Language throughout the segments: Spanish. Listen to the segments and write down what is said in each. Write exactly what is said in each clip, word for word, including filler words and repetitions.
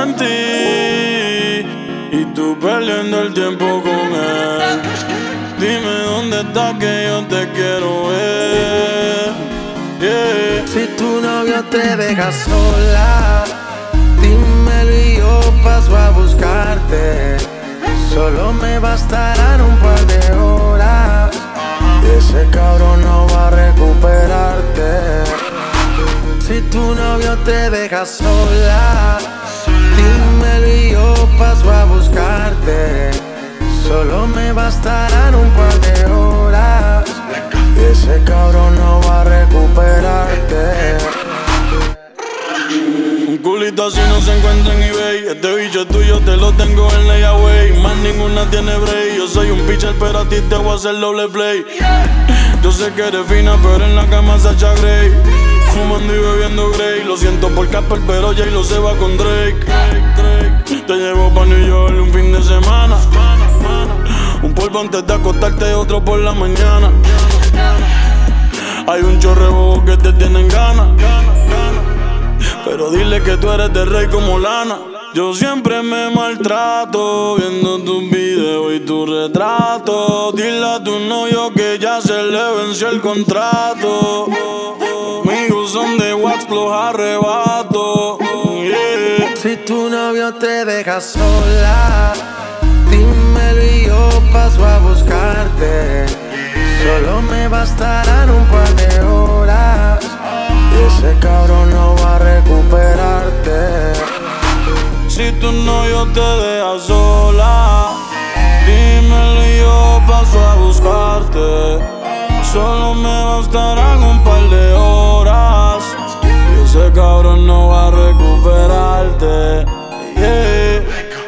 en ti y tú perdiendo el tiempo con él. Dime dónde estás que yo te quiero ver. Yeah. Si tu novio te deja sola, dímelo y yo paso a buscarte. Solo me bastarán un par de horas y ese cabrón no va a recuperarte. Si tu novio te deja sola, dímelo y yo paso a buscarte. Solo me bastarán un par de horas y ese cabrón no va a recuperarte. Un culito así no se encuentra en eBay. Este bicho es tuyo, te lo tengo en layaway. Más ninguna tiene break. Yo soy un pitcher, pero a ti te voy a hacer doble play. Yo sé que eres fina, pero en la cama Sacha Grey. Fumando y bebiendo Grey. Lo siento por Casper, pero Jay lo se va con Drake. Te llevo pa' New York un fin de semana. Un polvo antes de acostarte, otro por la mañana. Hay un chorrebo que te tienen ganas, pero dile que tú eres de rey como Lana. Yo siempre me maltrato viendo tus videos y tu retrato. Dile a tu novio que ya se le venció el contrato. Amigos son de wax, los arrebato. Yeah. Si tu novio te deja sola, dímelo y yo paso a buscarte. Solo me bastarán un par de horas y ese cabrón no va a recuperarte. Si tu novio te deja sola, dímelo y yo paso a buscarte. Solo me bastarán un par de horas y ese cabrón no va a recuperarte. Yeah.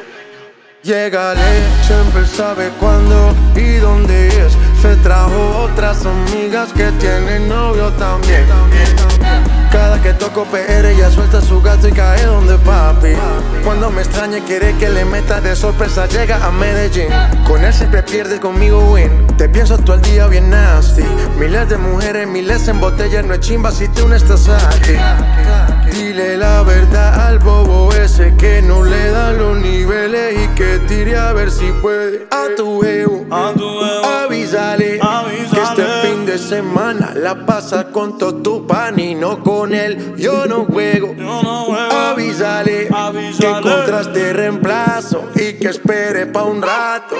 Llegale, siempre sabe cuándo y dónde es. Se trajo otras amigas que tienen novio también. Cada que toco P R ella suelta su gato y cae donde papi. Cuando me extraña quiere que le meta de sorpresa, llega a Medellín. Con él siempre pierde, conmigo win. Te pienso todo el día bien nasty. Miles de mujeres, miles en botellas. No es chimba si tú no estás aquí. Dile la verdad al bobo ese que no le dan los niveles y que tire a ver si puede. A tu ego, A tu ego, avísale, avísale que este fin de semana la pasa con todo tu pan y no con él. Yo no juego, yo no juego. avísale, Avísale que encontraste reemplazo y que espere pa' un rato.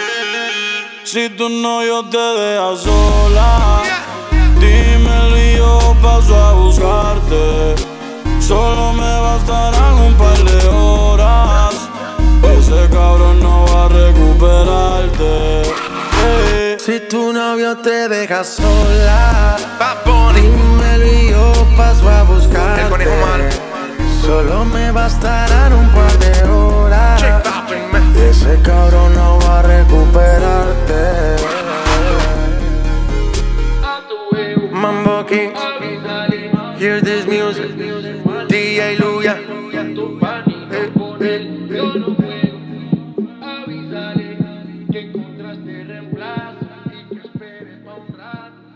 Si tu novio te deja sola, dímelo y yo paso a buscarte. Solo me bastarán un par de horas. Ese cabrón no va a recuperarte. Yeah. Si tu novio te deja sola, dímelo y yo paso a buscarte. El conejo malo. Solo me bastarán un par de horas y ese cabrón no va a recuperarte. Mambo King, hear this music. D J Luya. Avísale que encontraste reemplazo y que espere pa' un rato.